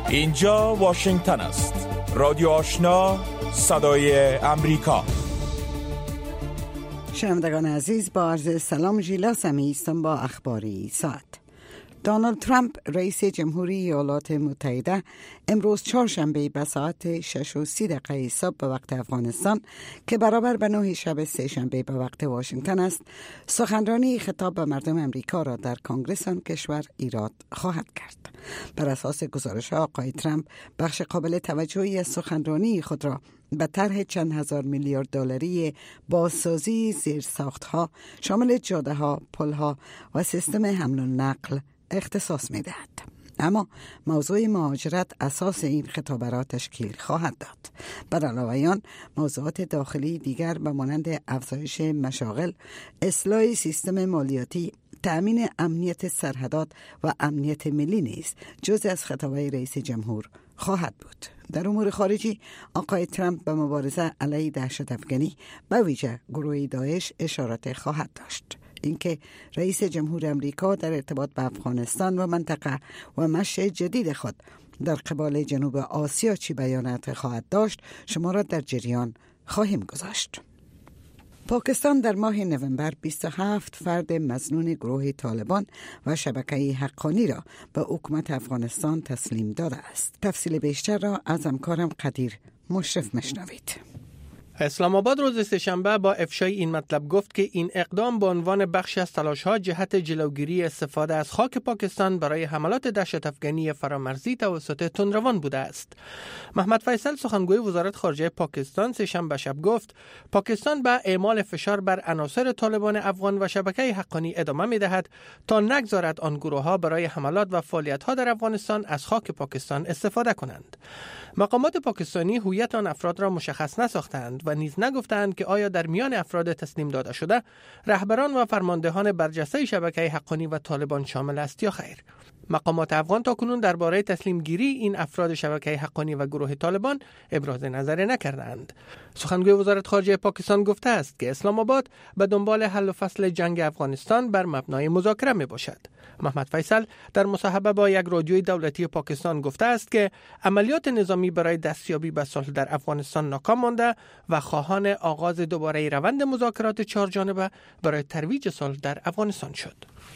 اینجا واشنگتن است. رادیو آشنا، صدای امریکا. شنوندگان عزیز، با عرض سلام ژیلا سمی هستم با اخباری ساعت. دونالد ترامپ رئیس جمهوری ایالات متحده امروز چهارشنبه به ساعت 6:30 صبح به وقت افغانستان که برابر به 9 شب سه‌شنبه به وقت واشنگتن است، سخنرانی خطاب به مردم امریکا را در کنگره آن کشور ایراد خواهد کرد. بر اساس گزارش آقای ترامپ بخش قابل توجهی از سخنرانی خود را به طرح چند هزار میلیارد دلاری بازسازی زیرساخت‌ها شامل جاده‌ها، پل‌ها و سیستم حمل و نقل اختصاص می‌دهد. اما موضوع مهاجرت اساس این خطاب را تشکیل خواهد داد. بر علاوه آن موضوعات داخلی دیگر به مانند افزایش مشاغل، اصلاح سیستم مالیاتی، تأمین امنیت سرحدات و امنیت ملی نیز جزء از خطاب‌های رئیس جمهور خواهد بود. در امور خارجی آقای ترامپ به مبارزه علیه دهشت افغانی به ویژه گروه داعش اشارات خواهد داشت. اینکه رئیس جمهور امریکا در ارتباط به افغانستان و منطقه و مشی جدید خود در قبال جنوب آسیا چی بیانات خواهد داشت شما را در جریان خواهیم گذاشت. پاکستان در ماه نوامبر 27 فرد مظنون گروه طالبان و شبکه حقانی را به حکومت افغانستان تسلیم داده است. تفصیل بیشتر را از همکارم قدیر مشرف مشنوید. اسلام آباد روز سه‌شنبه با افشای این مطلب گفت که این اقدام به عنوان بخشی از تلاش‌ها جهت جلوگیری استفاده از خاک پاکستان برای حملات دهشت افغانی فرامرزی توسط تندروان بوده است. محمد فیصل سخنگوی وزارت خارجه پاکستان سه‌شنبه شب گفت پاکستان به اعمال فشار بر عناصر طالبان افغان و شبکه حقانی ادامه می‌دهد تا نگذارد آن گروه‌ها برای حملات و فعالیت‌ها در افغانستان از خاک پاکستان استفاده کنند. مقامات پاکستانی هویت آن افراد را مشخص نساختند و نیز نگفتند که آیا در میان افراد تسلیم داده شده رهبران و فرماندهان برجسته شبکه حقانی و طالبان شامل است یا خیر. مقامات افغان تاکنون درباره تسلیم گیری این افراد شبکه حقانی و گروه طالبان ابراز نظر نکردند. سخنگوی وزارت خارجه پاکستان گفته است که اسلام آباد به دنبال حل و فصل جنگ افغانستان بر مبنای مذاکره می باشد. محمد فیصل در مصاحبه با یک رادیوی دولتی پاکستان گفته است که عملیات نظامی برای دستیابی به صلح در افغانستان ناکام مانده و خواهان آغاز دوباره روند مذاکرات چهارجانبه برای ترویج صلح در افغانستان شد.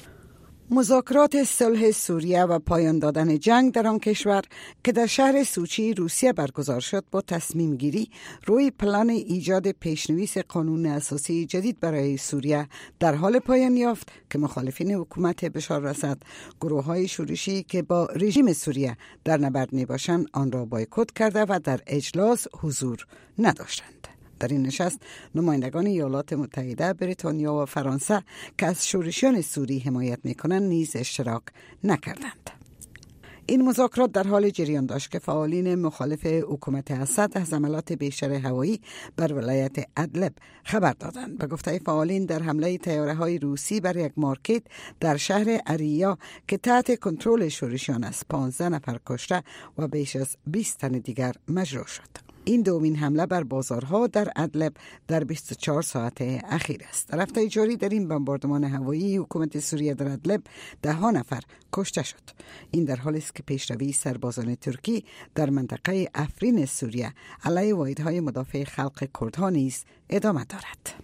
مذاکرات صلح سوریه و پایان دادن جنگ در آن کشور که در شهر سوچی روسیه برگزار شد با تصمیم گیری روی پلان ایجاد پیشنویس قانون اساسی جدید برای سوریه در حال پایان یافت که مخالفین حکومت بشار اسد، گروه‌های شورشی که با رژیم سوریه در نبرد میباشند آن را بایکوت کرده و در اجلاس حضور نداشتند. در این نشست نمایندگان ایالات متحده، بریتانیا و فرانسه که از شورشیان سوری حمایت میکنند نیز اشتراک نکردند. این مذاکرات در حال جریان داشت که فعالین مخالف حکومت اسد از حملات بیشتر هوایی بر ولایت ادلب خبر دادند. به گفته فعالین در حمله طیاره‌های روسی بر یک مارکت در شهر اریا که تحت کنترل شورشیان است 15 نفر کشته و بیش از 20 تن دیگر مجروح شد. این دومین حمله بر بازارها در ادلب در 24 ساعت اخیر است. در هفته جاری در این بمباردمان هوایی حکومت سوریه در ادلب 10 نفر کشته شد. این در حالی است که پیشروی سربازان ترکی در منطقه افرین سوریه علیه واحدهای مدافع خلق کردها نیز ادامه دارد.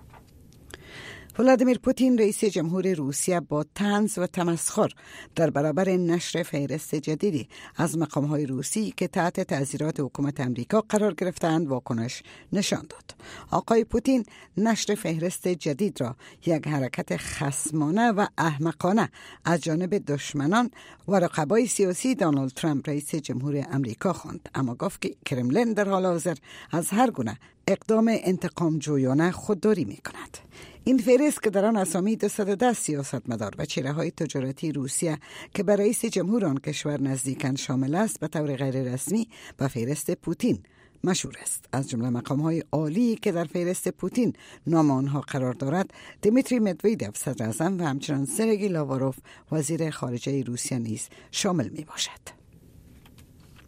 ولادیمیر پوتین رئیس جمهور روسیه با طنز و تمسخر در برابر نشر فهرست جدیدی از مقام‌های روسی که تحت تعزیرات حکومت امریکا قرار گرفتند واکنش نشان داد. آقای پوتین نشر فهرست جدید را یک حرکت خصمانه و احمقانه از جانب دشمنان و رقبای سیاسی دونالد ترامپ رئیس جمهور امریکا خواند، اما گفت که کرملین در حال حاضر از هر گونه اقدام انتقام جویانه خودداری می‌کند. این فهرست که در آن اسامی 210 سیاستمدار و چهره‌های تجارتی روسیه که به رئیس جمهور آن کشور نزدیکند شامل است به طور غیر رسمی به فهرست پوتین مشهور است. از جمله مقام‌های عالی که در فهرست پوتین نام آنها قرار دارد دیمیتری مدویدوف صدر اعظم و همچنان سرگئی لاواروف وزیر خارجه روسیه نیز شامل می باشد.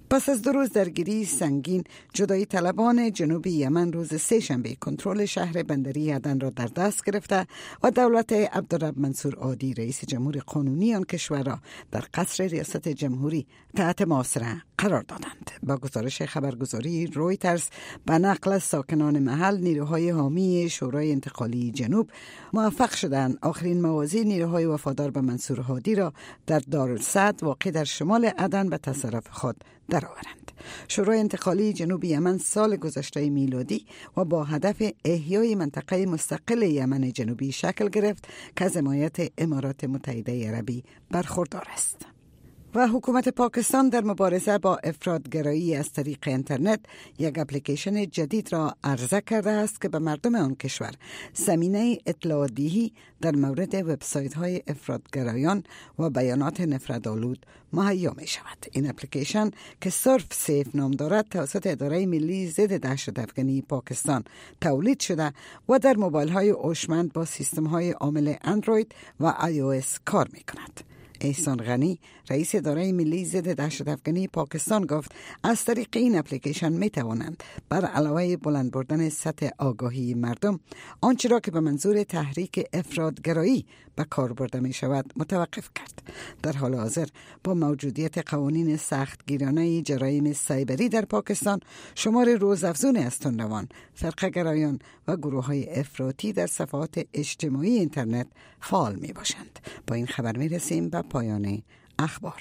پس از 2 روز درگیری سنگین، جدایی طلبان جنوب یمن روز سه‌شنبه کنترل شهر بندری عدن را در دست گرفته و دولت عبدالرب منصور هادی رئیس جمهور قانونی آن کشور را در قصر ریاست جمهوری تحت محاصره قرار دادند. با گزارش خبرگزاری رویترز به نقل از ساکنان محل، نیروهای حامی شورای انتقالی جنوب موفق شدند آخرین موازی نیروهای وفادار به منصور هادی را در دارالسعد واقع در شمال عدن به تصرف خود درآورند. شورای انتقالی جنوب یمن سال گذشته میلادی و با هدف احیای منطقه مستقل یمن جنوبی شکل گرفت که از حمایت امارات متحده عربی برخوردار است. و حکومت پاکستان در مبارزه با افراطگرایی از طریق اینترنت یک اپلیکیشن جدید را عرضه کرده است که به مردم آن کشور زمینه اطلاع دهی در مورد وبسایت های افراطگرایان و بیانات نفرت‌آلود مهیا می شود. این اپلیکیشن که سرف سیف نام دارد توسط اداره ملی ضد دهشت افغانی پاکستان تولید شده و در موبایل های هوشمند با سیستم های عامل اندروید و iOS کار می کند. احسان غنی رئیس اداره ملی ضد دهشت افغانی پاکستان گفت از طریق این اپلیکیشن می توانند بر علاوه بلند بردن سطح آگاهی مردم آنچه را که به منظور تحریک افراطگرایی به کار برده می شود متوقف کرد. در حال حاضر با موجودیت قوانین سختگیرانه جرایم سایبری در پاکستان، شمار روزافزون از تندروان، فرقه‌گرایان و گروه های افراطی در صفحات اجتماعی اینترنت فعال می باشند. با این خبر می رسیم به پایان اخبار.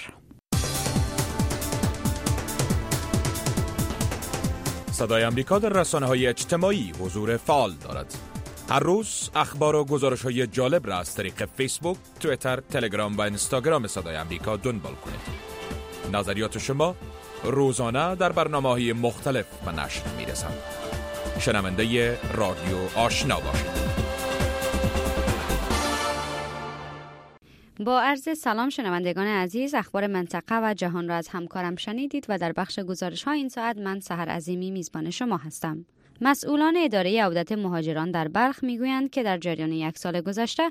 صدای امریکا در رسانه‌های اجتماعی حضور فعال دارد. هر روز اخبار و گزارش‌های جالب را از طریق فیسبوک، توییتر، تلگرام و اینستاگرام صدای امریکا دنبال کنید. نظریات شما روزانه در برنامه‌های مختلف به نشر می‌رسند. شنونده رادیو آشنا باشید. با عرض سلام شنوندگان عزیز، اخبار منطقه و جهان را از همکارم شنیدید و در بخش گزارش ها این ساعت من سحر عظیمی میزبان شما هستم. مسئولان اداره عودت مهاجران در بلخ میگویند که در جریان 1 سال گذشته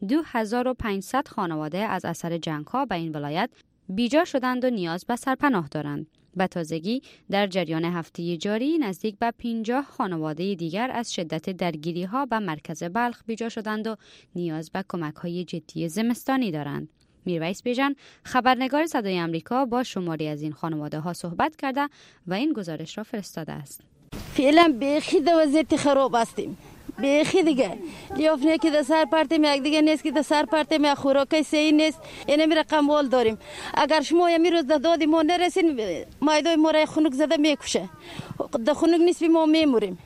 2500 خانواده از اثر جنگ‌ها به این ولایت بیجا شدند و نیاز به سرپناه دارند. به تازگی در جریان هفته جاری نزدیک به 50 خانواده دیگر از شدت درگیری‌ها به مرکز بلخ بیجا شدند و نیاز به کمک‌های جدی زمستانی دارند. میرویس بیژن خبرنگار صدای امریکا با شماری از این خانواده‌ها صحبت کرده و این گزارش را فرستاده است. فعلا بیخی در وضعیت خراب هستیم. بیخی دیگه لیافنه که در سر پرتیم، یک دیگه نیست که در سر پرتیم، خوراکی صحیح نیست. اینمی رقم وال داریم. اگر شما یه میروز در دادی ما نرسین، مایدای ما را خنک زده میکشه. در خنک نیست ما میموریم.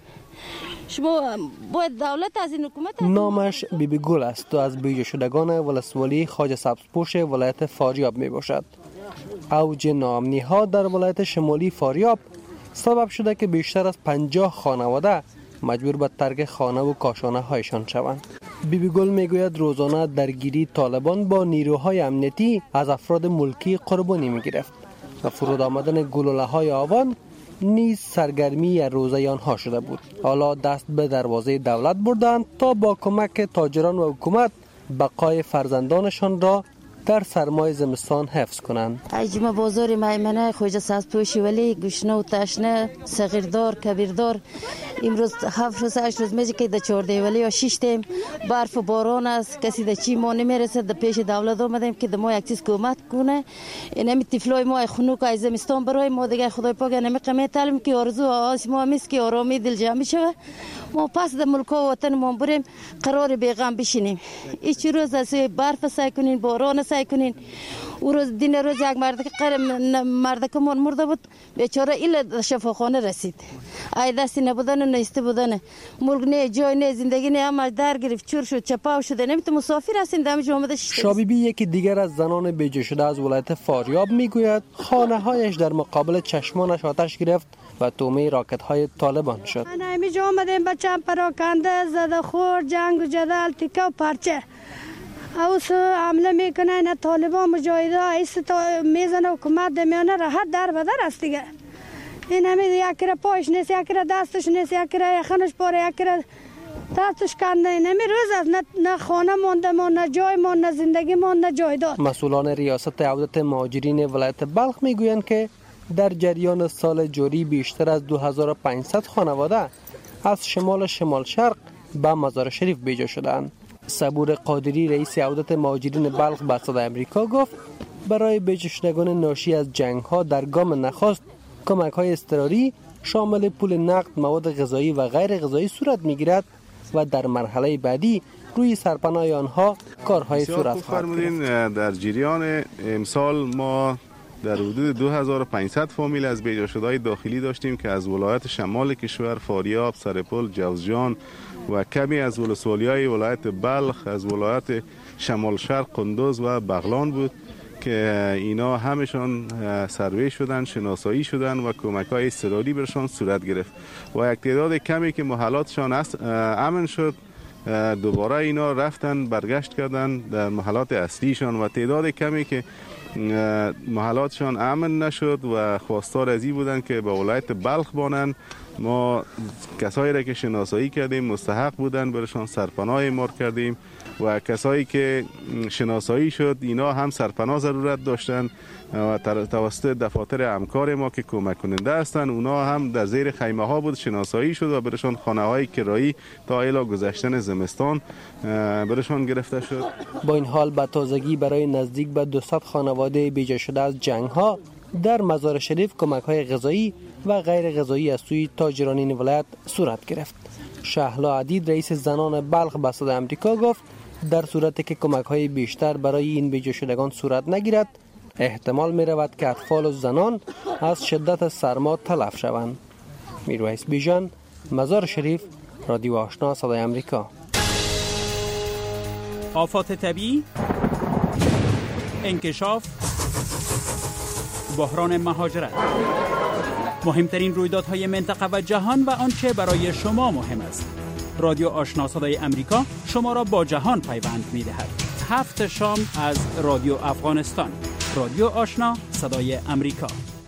شما باید دولت از این حکومت. نامش بیبی گل است و از بیجا شدگان ولسوالی خواجه سبزپوش ولایت فاریاب می باشد. اوج ناامنی ها در ولایت شمالی فاریاب سبب شده که بیشتر از 50 خانواده مجبور به ترک خانه و کاشانه هایشان شوند. بیبی گل میگوید روزانه درگیری طالبان با نیروهای امنیتی از افراد ملکی قربانی میگرفت و فرود آمدن گلوله های آوان نیز سرگرمی روزه آنها شده بود. حالا دست به دروازه دولت بردند تا با کمک تاجران و حکومت بقای فرزندانشان را در سرمای زمستان حفظ کنند. اجمه بازار میمنه خواجه سبزپوشی ولی گوشنه و تشنه، صغیردار کبیردار، امروز 7 روز 8 روز میشه که در 14 ولی یا 6 تیم برف و باران است، کسی در چی ما نمیرسه. در پیش دولت آمدیم که ما یک چیز کمک کنه. اینمی طفلای ما خنوک از زمستان برای ما دیگه خدای پاک نمی قمه تعلیم که آرزو آس ما میست که آرامی دل جمع شوه. ما پس در ملک و وطن ما بریم قرار بیغم بشینیم. هیچ روز از برف سعی کنین، باران سعی کنین. او روز دین روز یک مرد که من مرده بود بیچاره ایل شفاخانه رسید. ای دستی نبودن و نیسته بودن، ملک نه، جای نه، زندگی نه، همش در گرفت، چور شد، چپاو شده. نمیتونه مسافر هستیم دمش آمده. شابیبی یکی دیگر از زنان بیجا شده از ولایت فاریاب میگوید خانه هایش در مقابل چشمانش آتش گرفت و تومه راکت های طالبان شد. من همیشه آمدیم بچم پراکنده، زده خور، جنگ و جدل، تیکه و پرچه. اوس عمله میکنه اینا طالبان مجاهده ایست میزنه حکومت دمیانه راحت در بدر است دیگه. این همه یکره پایش نیست، یکره دستش نیست، یکره یخنش پاره، یکره دستش کنده. این همه روز از نه خانه مونده ما، نه جای ما، نه زندگی ما، نه جایداد. مسئولان ریاست عودت مهاجرین ولایت بلخ میگویند که در جریان سال جاری بیشتر از 2500 خانواده از شمال شرق به مزار شریف بیجا شدند. صبور قادری رئیس عودت مهاجرین بلخ به صدای امریکا گفت برای بیجا شدگان ناشی از جنگ ها در گام نخست کمک های اضطراری شامل پول نقد، مواد غذایی و غیر غذایی صورت میگیرد و در مرحله بعدی روی سرپناه آنها کارهای صورت خواهد گرفت. در جریان امسال ما در حدود 2500 فامیل از بیجا شده‌های داخلی داشتیم که از ولایت شمال کشور، فاریاب، سرپل، جوزجان و کمی از ولسوالی‌های ولایت بلخ، از ولایت شمال شرق قندوز و بغلان بود که اینا همشان سروی شدن، شناسایی شدن و کمک‌های اضطراری برشان صورت گرفت و یک تعداد کمی که محلاتشان امن شد دوباره اینا رفتن برگشت کردن در محلات اصلیشان و تعداد کمی که محلاتشان امن نشد و خواستار ازی بودن که به ولایت بلخ بانن. ما کسایی را که شناسایی کردیم مستحق بودن برشان سرپناه اعمار کردیم و کسایی که شناسایی شد اینا هم سرپناه ضرورت داشتن و توسط دفاتر همکار ما که کمک کننده هستن اونا هم در زیر خیمه ها بود شناسایی شد و برشان خانه های کرایی تا الی گذشتن زمستان برشان گرفته شد. با این حال به تازگی برای نزدیک به 200 خانواده بیجا شده از جنگ ها در مزار شریف کمک های غذایی و غیر غذایی از سوی تاجران این ولایت صورت گرفت. شهلا عدید رئیس زنان بلخ به صدای امریکا گفت در صورتی که کمک های بیشتر برای این بیجا شدگان صورت نگیرد احتمال می رود که اطفال و زنان از شدت سرما تلف شوند. میرویس بیژن، مزار شریف، رادیو آشنا صدای امریکا. آفات طبیعی، انکشاف، بحران مهاجرت، مهمترین رویدادهای منطقه و جهان و آنچه برای شما مهم است. رادیو آشنا صدای امریکا شما را با جهان پیوند می دهد. 7 شام از رادیو افغانستان. رادیو آشنا صدای امریکا.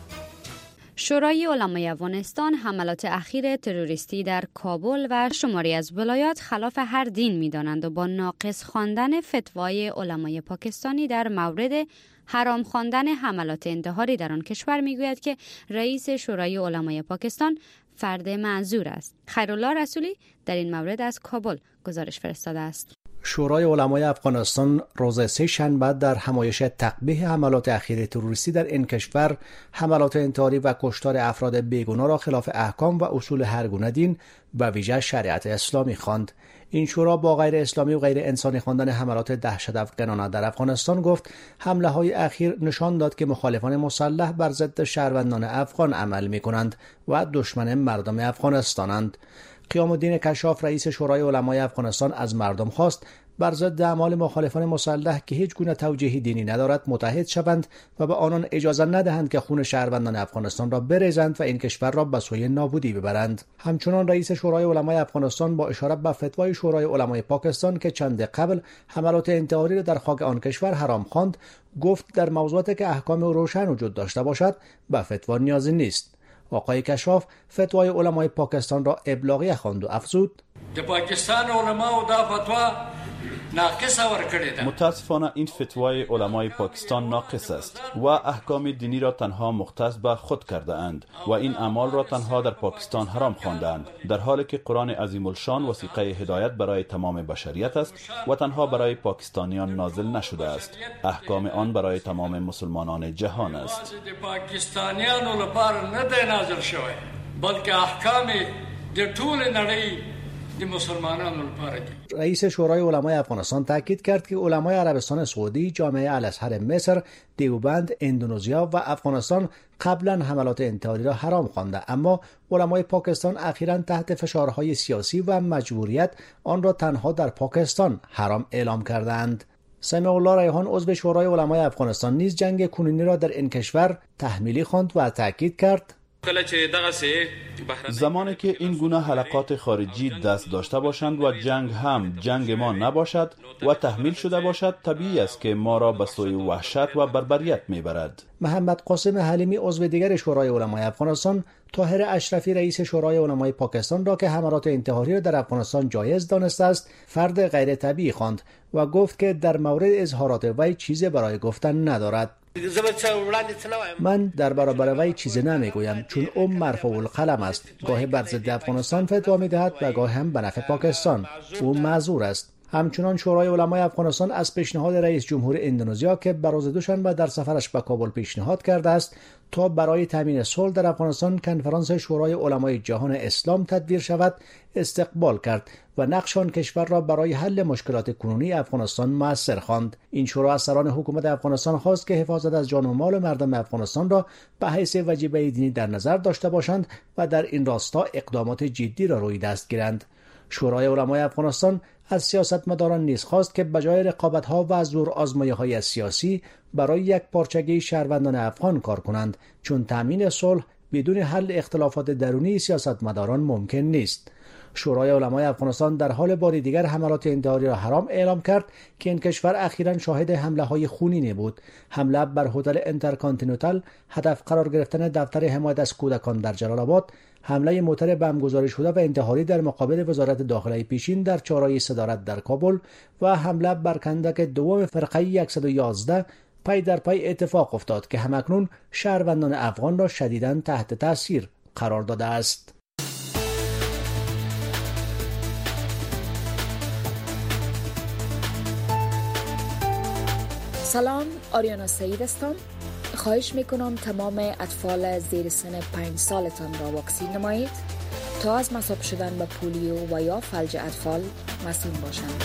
شورای علمای افغانستان حملات اخیر تروریستی در کابل و شماری از ولایات خلاف هر دین می‌دانند و با ناقص خواندن فتوای علمای پاکستانی در مورد حرام خواندن حملات انتحاری در آن کشور میگوید که رئیس شورای علمای پاکستان فرد معذور است. خیرالله رسولی در این مورد از کابل گزارش فرستاده است. شورای علمای افغانستان روز سه شنبه در همایش تقبیح حملات اخیر تروریستی در این کشور حملات انتحاری و کشتار افراد بیگناه را خلاف احکام و اصول هر گونه دین و ویژه شریعت اسلامی خواند. این شورا با غیر اسلامی و غیر انسانی خواندن حملات دهشت‌افکنانه در افغانستان گفت حمله های اخیر نشان داد که مخالفان مسلح بر ضد شهروندان افغان عمل می‌کنند و دشمن مردم افغانستانند. قیام الدین کشاف رئیس شورای علمای افغانستان از مردم خواست بر ضد اعمال مخالفان مسلح که هیچ گونه توجیه دینی ندارد متحد شوند و به آنان اجازه ندهند که خون شهروندان افغانستان را بریزند و این کشور را به سوی نابودی ببرند. همچنان رئیس شورای علمای افغانستان با اشاره به فتوای شورای علمای پاکستان که چند قبل حملات انتحاری را در خاک آن کشور حرام خواند گفت در موضوعاتی که احکام روشن وجود داشته باشد به فتوا نیازی نیست. آقای کشاف فتوای علمای پاکستان را ابلاغیه خواند و افزود پاکستان علما و دا فتوا ناقص ورکړی ده. متاسفانه این فتوای علمای پاکستان ناقص است و احکام دینی را تنها مختص به خود کرده اند و این اعمال را تنها در پاکستان حرام خواندند، در حالی که قرآن عظیم الشان وثیقه هدایت برای تمام بشریت است و تنها برای پاکستانیان نازل نشده است. احکام آن برای تمام مسلمانان جهان است. پاکستانیان لپاره نه ده نازل شوی بلکه احکام د ټول نړۍ رئیس شورای علمای افغانستان تاکید کرد که علمای عربستان سعودی، جامعه الازهر مصر، دیوبند، اندونزیا و افغانستان قبلا حملات انتحاری را حرام خوانده، اما علمای پاکستان اخیراً تحت فشارهای سیاسی و مجبوریت آن را تنها در پاکستان حرام اعلام کردند. سمیع الله ریحان عضو شورای علمای افغانستان نیز جنگ کنونی را در این کشور تحمیلی خواند و تاکید کرد زمانی که این گونه حلقات خارجی دست داشته باشند و جنگ هم جنگ ما نباشد و تحمیل شده باشد، طبیعی است که ما را به سوی وحشت و بربریت میبرد. محمد قاسم حلیمی عضو دیگر شورای علمای افغانستان طاهر اشرفی رئیس شورای علمای پاکستان را که حملات انتحاری را در افغانستان جایز دانسته است فرد غیر طبیعی خواند و گفت که در مورد اظهارات وی چیزی برای گفتن ندارد. من در برابر وی چیزی نمیگویم، چون او مرفوع القلم است. گاهی بر ضد افغانستان فتوا میدهد و گاهی هم به نفع پاکستان. او معذور است. همچنان شورای علمای افغانستان از پیشنهاد رئیس جمهور اندونزیا که به روز دوشنبه در سفرش به کابل پیشنهاد کرده است تا برای تامین صلح در افغانستان کنفرانس شورای علمای جهان اسلام تدبیر شود، استقبال کرد و نقش آن کشور را برای حل مشکلات کنونی افغانستان مؤثر خواند. این شورا از سران حکومت افغانستان خواست که حفاظت از جان و مال مردم افغانستان را به حیث وجیبه دینی در نظر داشته باشند و در این راستا اقدامات جدی را روی دست گیرند. شورای علمای افغانستان از سیاستمداران نیز خواست که بجای رقابت‌ها و زور آزمایی‌های سیاسی برای یک پارچگی شهروندان افغان کار کنند، چون تامین صلح بدون حل اختلافات درونی سیاستمداران ممکن نیست. شورای علمای افغانستان در حال بار دیگر حملات انتحاری را حرام اعلام کرد که این کشور اخیراً شاهد حمله‌های خونینی بود. حمله بر هتل انترکانتیننتال، هدف قرار گرفتن دفتر حمایت از کودکان در جلال آباد، حمله موتر بمبگذاری شده و انتحاری در مقابل وزارت داخله پیشین در چهارراه صدارت در کابل و حمله بر کندک دوم فرقه 111 پی در پی اتفاق افتاد که همکنون شهروندان افغان را شدیداً تحت تاثیر قرار داده است. سلام، آریانا سعید هستم. خواهش میکنم تمام اطفال زیر سن 5 سالتان را واکسین نمایید تا از مصاب شدن به پولیو و یا فلج اطفال مسئول باشند.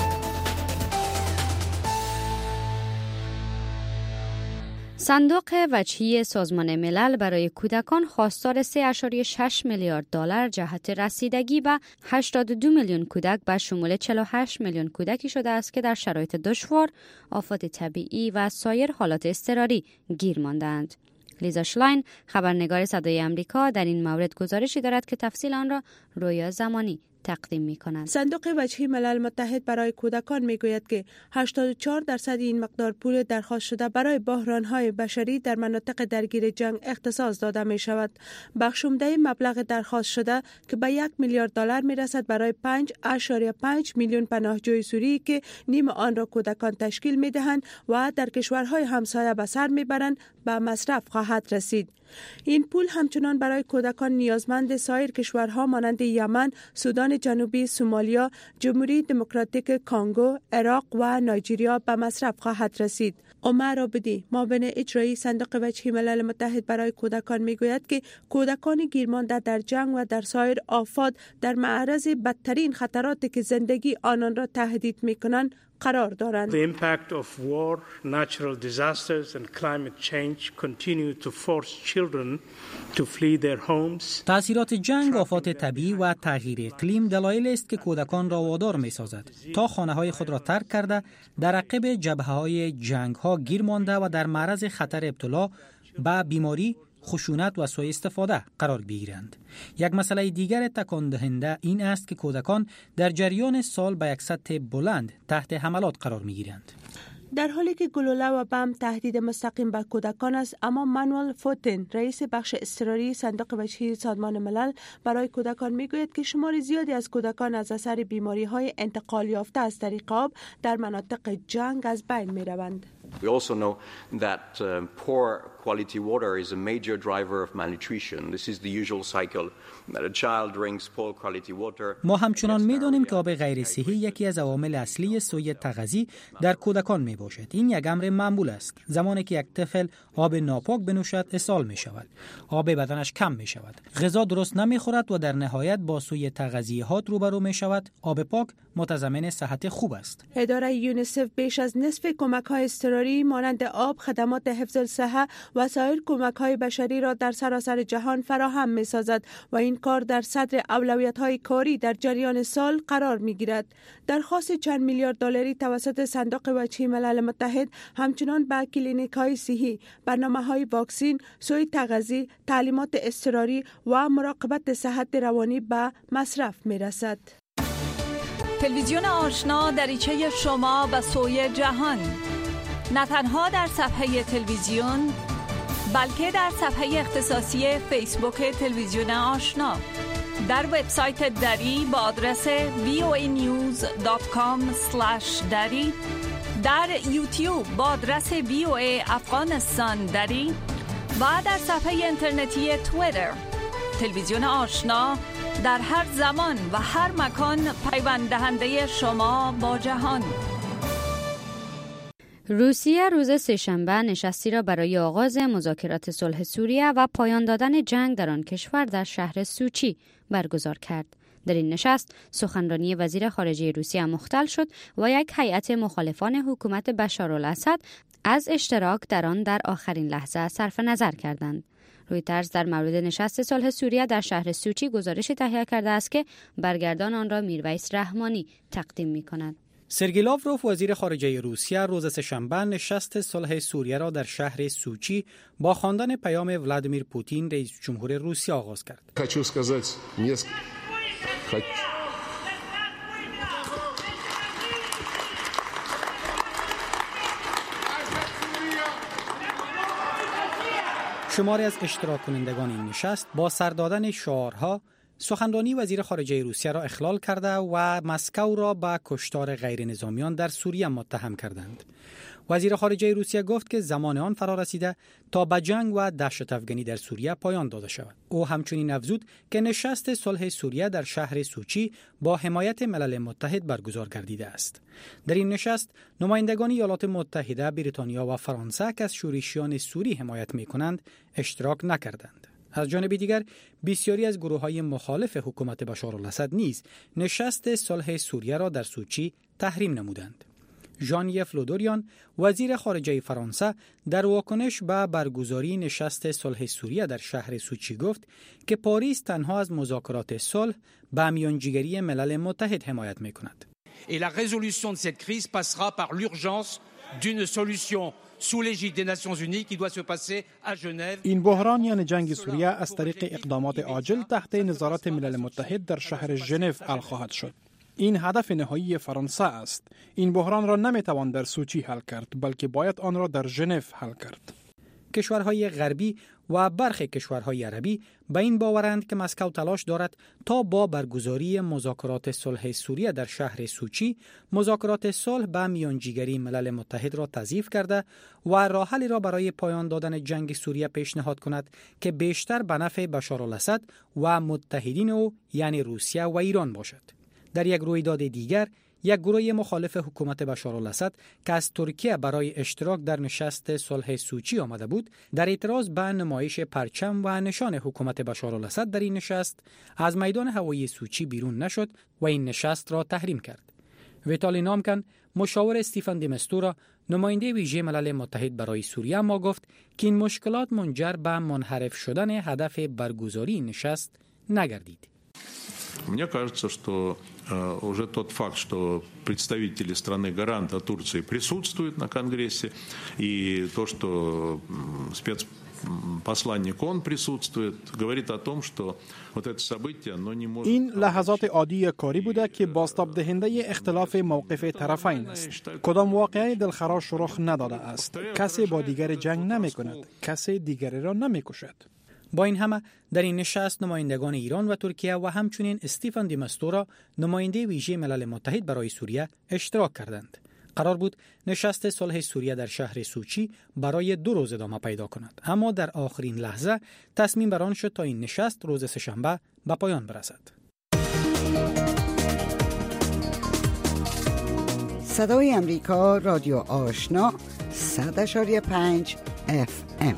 صندوق وجهی سازمان ملل برای کودکان خواستار 3.6 میلیارد دلار جهت رسیدگی به 82 میلیون کودک به شمول 48 میلیون کودکی شده است که در شرایط دشوار، آفات طبیعی و سایر حالات اضطراری گیر مانده‌اند. لیزا شلاین، خبرنگار صدای امریکا، در این مورد گزارشی دارد که تفصیل آن را رویا زمانی تقدیم می‌کنند. صندوق وجهی ملل متحد برای کودکان میگوید که 84% این مقدار پول درخواست شده برای بحران‌های بشری در مناطق درگیر جنگ اختصاص داده می‌شود. بخش عمده مبلغ درخواست شده که به 1 میلیارد دلار میرسد برای 5.5 میلیون پناهجوی سوری که نیم آن را کودکان تشکیل می‌دهند و در کشورهای همسایه به سر می‌برند به مصرف خواهد رسید. این پول همچنان برای کودکان نیازمند سایر کشورها مانند یمن، سودان جنوبی، سومالیا، جمهوری دموکراتیک کانگو، عراق و نایجریا به مصرف خواهد رسید. عمر عابدی، معاون اجرایی صندوق وجهی ملل متحد برای کودکان میگوید که کودکان گیرمانده در جنگ و در سایر آفات در معرض بدترین خطراتی که زندگی آنان را تهدید میکنند قرار دارند. The impact of war, natural disasters and climate change continue to force children to flee their homes. تأثیرات جنگ، آفات طبیعی و تغییر اقلیم دلایل است که کودکان را وادار می‌سازد تا خانه‌های خود را ترک کرده در عقب جبهه‌های جنگ‌ها گیر مانده و در معرض خطر ابتلا به بیماری، خشونت و سوء استفاده قرار بگیرند. یک مسئله دیگر تکان دهنده این است که کودکان در جریان سال به یک سطح بلند تحت حملات قرار می‌گیرند. در حالی که گلوله و بم تهدید مستقیم بر کودکان است، اما مانوئل فوتن، رئیس بخش اضطراری صندوق وجهی سازمان ملل برای کودکان میگوید که شمار زیادی از کودکان از اثر بیماری‌های انتقال یافته از طریق آب در مناطق جنگ از بین می‌روند. We also know that poor quality water is a major driver of malnutrition. This is the usual cycle that a child drinks poor quality water. ما همچنان می‌دانیم که آب غیر صحی یکی از عوامل اصلی سوء تغذیه در کودکان میباشد. این یک امر معمول است. زمانی که یک طفل آب ناپاک بنوشد، اسهال می‌شود. آب بدنش کم می‌شود. غذا درست نمی‌خورد و در نهایت با سوء تغذیه‌ات روبرو می‌شود. آب پاک متضمن صحت خوب است. اداره یونیسف بیش از نصف کمک‌های اضطراری مانند آب، خدمات حفظ الصحه و سایر کمک‌های بشری را در سراسر جهان فراهم می‌سازد و این کار در صدر اولویت‌های کاری در جریان سال قرار می‌گیرد. درخواست چند میلیارد دلاری توسط صندوق وجهی ملل متحد همچنان به کلینیک‌های صحی، برنامه‌های واکسین، سوء تغذیه، تعلیمات اضطراری و مراقبت صحت روانی به مصرف می‌رسد. تلویزیون آشنا دریچه شما به سوی جهان، نه تنها در صفحه تلویزیون بلکه در صفحه اختصاصی فیسبوک تلویزیون آشنا، در وبسایت دری با آدرس voanews.com/dari، در یوتیوب با آدرس VOA افغانستان دری و در صفحه اینترنتی توییتر. تلویزیون آشنا در هر زمان و هر مکان پیوند دهنده شما با جهان. روسیه روز سه‌شنبه نشستی را برای آغاز مذاکرات صلح سوریه و پایان دادن جنگ در آن کشور در شهر سوچی برگزار کرد. در این نشست سخنرانی وزیر خارجه روسیه مختل شد و یک هیئت مخالفان حکومت بشارالاسد از اشتراک در آن در آخرین لحظه صرف نظر کردند. رویترز در مورد نشست صلح سوریه در شهر سوچی گزارش تهیه کرده است که برگردان آن را میرویس رحمانی تقدیم می‌کند. سرگئی لاوروف وزیر خارجه روسیه روز سه‌شنبه نشست صلح سوریه را در شهر سوچی با خواندن پیام ولادیمیر پوتین رئیس جمهور روسیه آغاز کرد. شماری از اشتراک کنندگان این نشست با سر دادن شعارها سخنرانی وزیر خارجه روسیه را اخلال کرده و مسکو را به کشتار غیر نظامیان در سوریه متهم کردند. وزیر خارجه روسیه گفت که زمان آن فرا رسیده تا به جنگ و دهشت افغانی در سوریه پایان داده شود. او همچنین افزود که نشست صلح سوریه در شهر سوچی با حمایت ملل متحد برگزار گردیده است. در این نشست نمایندگان ایالات متحده، بریتانیا و فرانسه که از شورشیان سوری حمایت می‌کنند اشتراک نکردند. از جانب دیگر بسیاری از گروه‌های مخالف حکومت بشارالاسد نیز نشست صلح سوریه را در سوچی تحریم نمودند. ژان-یف لودوریان وزیر خارجه فرانسه در واکنش به برگزاری نشست صلح سوریه در شهر سوچی گفت که پاریس تنها از مذاکرات صلح به میانجیگری ملل متحد حمایت می‌کند. Et la résolution de cette crise passera par l'urgence d'une solution sous l'égide des Nations Unies qui doit se passer à Genève. این بحران یعنی جنگ سوریه از طریق اقدامات عاجل تحت نظارت ملل متحد در شهر ژنو حل خواهد شد. این هدف نهایی فرانسه است. این بحران را نمیتوان در سوچی حل کرد، بلکه باید آن را در ژنو حل کرد. کشورهای غربی و برخی کشورهای عربی به این باورند که مسکو تلاش دارد تا با برگزاری مذاکرات صلح سوریه در شهر سوچی مذاکرات صلح به میانجیگری ملل متحد را تضعیف کرده و راه حلی را برای پایان دادن جنگ سوریه پیشنهاد کند که بیشتر به نفع بشارالاسد و متحدین او یعنی روسیه و ایران باشد. در یک رویداد دیگر یک گروه مخالف حکومت بشارالاسد که از ترکیه برای اشتراک در نشست صلح سوچی آمده بود، در اعتراض به نمایش پرچم و نشان حکومت بشارالاسد در این نشست از میدان هوایی سوچی بیرون نشد و این نشست را تحریم کرد. ویتالی نامکن، مشاور استیفن دی مستورا، نماینده ویژه ملل متحد برای سوریه، ما گفت که این مشکلات منجر به منحرف شدن هدف برگزاری این نشست نگردید. Мне кажется, что уже тот факт, что представители страны-гаранта Турции присутствуют на Конгрессе, и то, что спецпосланник ООН присутствует, говорит о том, что вот это событие, оно не может... این لحظات عادی کاری بوده که بازتاب دهنده اختلاف موقف طرفین است. کدام واقعه دلخراش رخ نداده است. کسی با دیگر جنگ نمی کند. کسی دیگری را نمی کشد. با این همه در این نشست نمایندگان ایران و ترکیه و همچنین استیفن دی مستورا نماینده ویژه ملل متحد برای سوریه اشتراک کردند. قرار بود نشست صلح سوریه در شهر سوچی برای 2 روز ادامه پیدا کند، اما در آخرین لحظه تصمیم بر آن شد تا این نشست روز سه‌شنبه به پایان برسد. صدای امریکا، رادیو آشنا، 100.5 FM.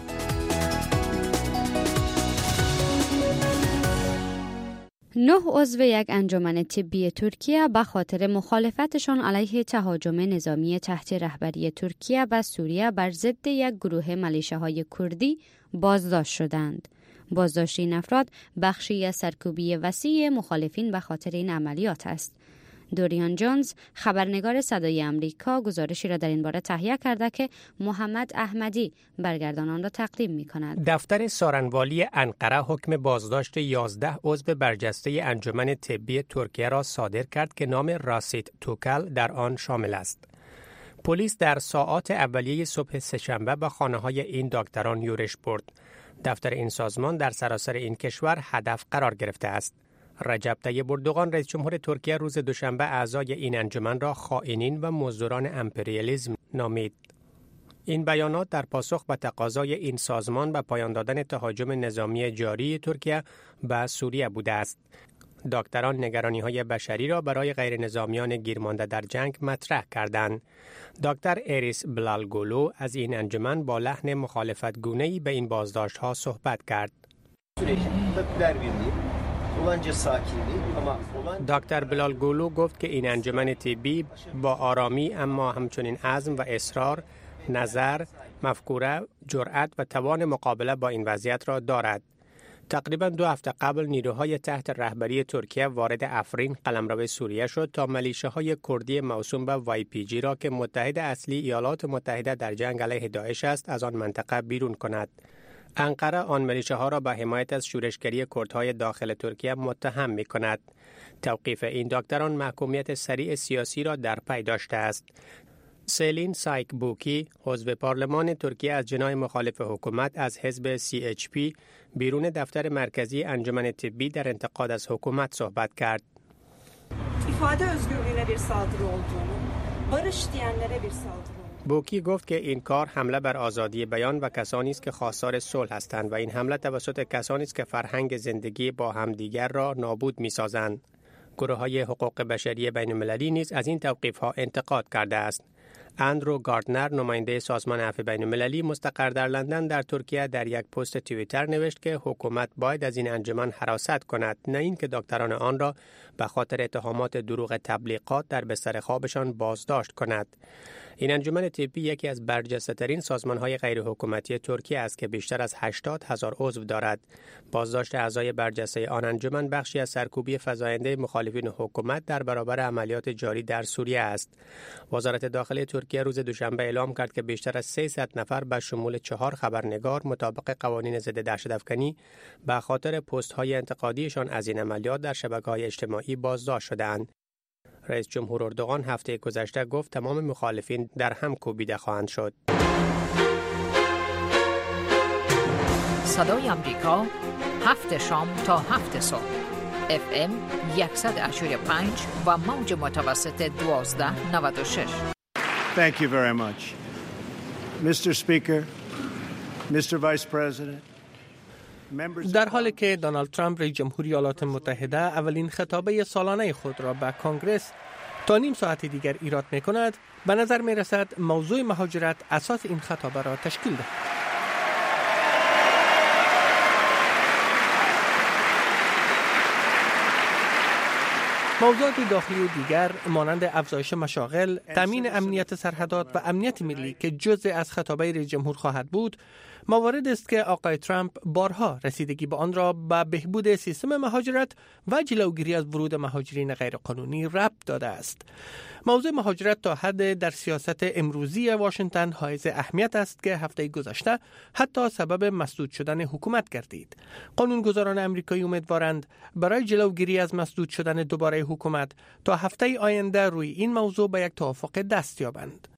نه عضو یک انجمن طبی ترکیه به خاطر مخالفتشان علیه تهاجم نظامی تحت رهبری ترکیه به سوریه بر ضد یک گروه ملیشه‌های کردی بازداشت شدند. بازداشت این افراد بخشی از سرکوبی وسیع مخالفین به خاطر این عملیات است. دوریان جونز، خبرنگار صدای امریکا، گزارشی را در این باره تهیه کرده که محمد احمدی برگردان آن را تقدیم می‌کند. دفتر سارنوالی انقره حکم بازداشت 11 عضو برجسته انجمن طبی ترکیه را صادر کرد که نام راسید توکل در آن شامل است. پلیس در ساعات اولیه صبح سه‌شنبه به خانه‌های این دکتران یورش برد. دفتر این سازمان در سراسر این کشور هدف قرار گرفته است. رجب طیب اردوغان رئیس جمهور ترکیه روز دوشنبه اعضای این انجمن را خائنین و مزدوران امپریالیسم نامید. این بیانات در پاسخ به تقاضای این سازمان به پایان دادن تهاجم نظامی جاری ترکیه به سوریه بوده است. دکتران نگرانی‌های بشری را برای غیر نظامیان گیرمانده در جنگ مطرح کردند. دکتر اریس بلالگولو از این انجمن با لحن مخالفت گونه‌ای به این بازداشت‌ها صحبت کرد. دکتر بلالگولو گفت که این انجمن طبی با آرامی اما همچنین عزم و اصرار، نظر، مفکوره، جرأت و توان مقابله با این وضعیت را دارد. تقریباً 2 هفته قبل نیروهای تحت رهبری ترکیه وارد افرین قلمرو سوریه شد تا میلیشه‌های کردی موسوم به YPG را که متحد اصلی ایالات متحده در جنگ علیه داعش است از آن منطقه بیرون کند. انقره آن میلیشه‌ها را به حمایت از شورشگری کردهای داخل ترکیه متهم می‌کند. توقیف این دکتران محکومیت سریع سیاسی را در پی داشته است. سلین سایک بوکی، عضو پارلمان ترکیه از جناح مخالف حکومت از حزب CHP بیرون دفتر مرکزی انجمن طبی در انتقاد از حکومت صحبت کرد. بوکی گفت که این کار حمله بر آزادی بیان و کسانی است که خواستار صلح هستند و این حمله توسط کسانی است که فرهنگ زندگی با همدیگر را نابود می‌سازند. گروه‌های حقوق بشری بین‌المللی نیز از این توقیف‌ها انتقاد کرده است. اندرو گاردنر، نماینده سازمان عفو بین‌المللی مستقر در لندن در ترکیه، در یک پست توییتر نوشت که حکومت باید از این انجمن حراست کند، نه اینکه دکتران آن را به خاطر اتهامات دروغ تبلیغات در بستر خوابشان بازداشت کند. این انجمن طبی یکی از برجسته‌ترین سازمان‌های غیرحکومتی ترکیه است که بیشتر از 80,000 عضو دارد. بازداشت اعضای برجسته آن انجمن بخشی از سرکوبی فزاینده مخالفین حکومت در برابر عملیات جاری در سوریه است. وزارت داخلی ترکیه روز دوشنبه اعلام کرد که بیشتر از 300 نفر به شمول 4 خبرنگار مطابق قوانین ضد دهشت‌افکنی به خاطر پست‌های انتقادیشان از این عملیات در شبکه‌های اجتماعی بازداشت شده‌اند. رئیس جمهور اردوغان هفته گذشته گفت تمام مخالفین در هم کوبیده خواهند شد. صدای آمریکا 7 شام تا 7 صبح FM 100.5 و موج متوسط 1296. Thank you very much. Mr. Speaker, Mr. Vice President. در حالی که دونالد ترامپ رئیس جمهوری ایالات متحده اولین خطابه سالانه خود را به کنگره تا نیم ساعت دیگر ایراد می کند، به نظر می رسد موضوع مهاجرت اساس این خطابه را تشکیل دهد. موضوعات داخلی و دیگر مانند افزایش مشاغل، تامین امنیت سرحدات و امنیت ملی که جزء از خطابه رئیس جمهور خواهد بود، موارد است که آقای ترامپ بارها رسیدگی به آن را به بهبود سیستم مهاجرت و جلوگیری از ورود مهاجرین غیرقانونی ربط داده است. موضوع مهاجرت تا حد در سیاست امروزی واشنگتن حائز اهمیت است که هفته گذشته حتی سبب مسدود شدن حکومت گردید. قانونگذاران آمریکایی امیدوارند برای جلوگیری از مسدود شدن دوباره حکومت تا هفته آینده روی این موضوع به یک توافق دست یابند.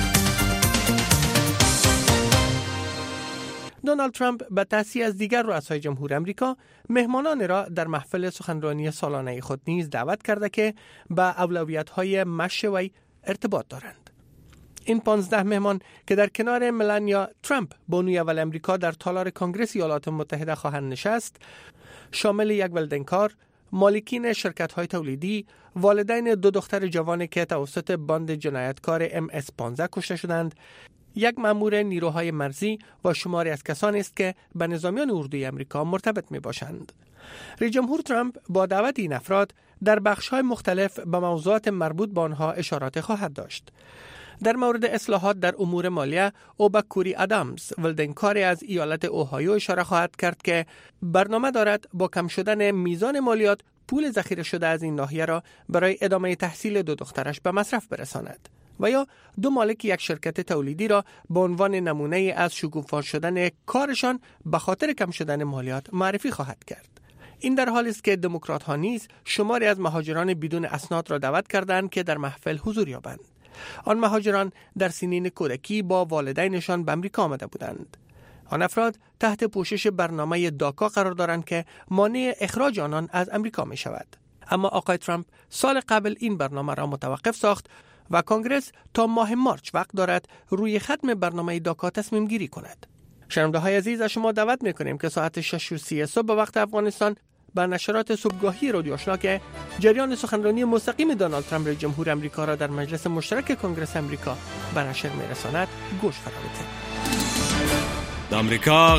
دونالد ترامپ به تصحیح از دیگر رؤسای جمهور آمریکا مهمانان را در محفل سخنرانی سالانه خود نیز دعوت کرده که به اولویت‌های مشی وی ارتباط دارند. این 15 مهمان که در کنار ملانیا ترامپ بانوی اول آمریکا در تالار کنگره ایالات متحده خواهند نشست، شامل یک ولدنکار، مالکین شرکت‌های تولیدی، والدین 2 دختر جوانی که توسط باند جنایتکار MS-15 کشته شدند، یک مأمور نیروهای مرزی و شماری از کسانی است که به نظامیان اردوی آمریکا مرتبط می باشند. رئیس جمهور ترامپ با دعوت این افراد در بخش‌های مختلف به موضوعات مربوط به آنها اشارات خواهد داشت. در مورد اصلاحات در امور مالیه، او به کوری ادامز، ولدنکاری از ایالت اوهایو اشاره خواهد کرد که برنامه دارد با کم شدن میزان مالیات پول ذخیره شده از این ناحیه را برای ادامه تحصیل 2 دخترش به مصرف برساند. و یا 2 مالک یک شرکت تولیدی را به عنوان نمونه از شگوفا شدن کارشان به خاطر کم شدن مالیات معرفی خواهد کرد. این در حالی است که دموکرات‌ها نیز شماری از مهاجران بدون اسناد را دعوت کردند که در محفل حضور یابند. آن مهاجران در سنین کودکی با والدینشان به آمریکا آمده بودند. آن افراد تحت پوشش برنامه داکا قرار دارند که مانع اخراج آنان از آمریکا می شود. اما آقای ترامپ سال قبل این برنامه را متوقف ساخت و کانگرس تا ماه مارچ وقت دارد روی ختم برنامه داکا تصمیم گیری کند. شنونده های عزیز، از شما دعوت میکنیم که ساعت 6:30 صبح به وقت افغانستان به نشرات صبحگاهی رادیو آشنا که جریان سخنرانی مستقیم دونالد ترامپ رئیس جمهور آمریکا را در مجلس مشترک کنگره آمریکا به نشر میرساند گوش فرا بدهید. آمریکا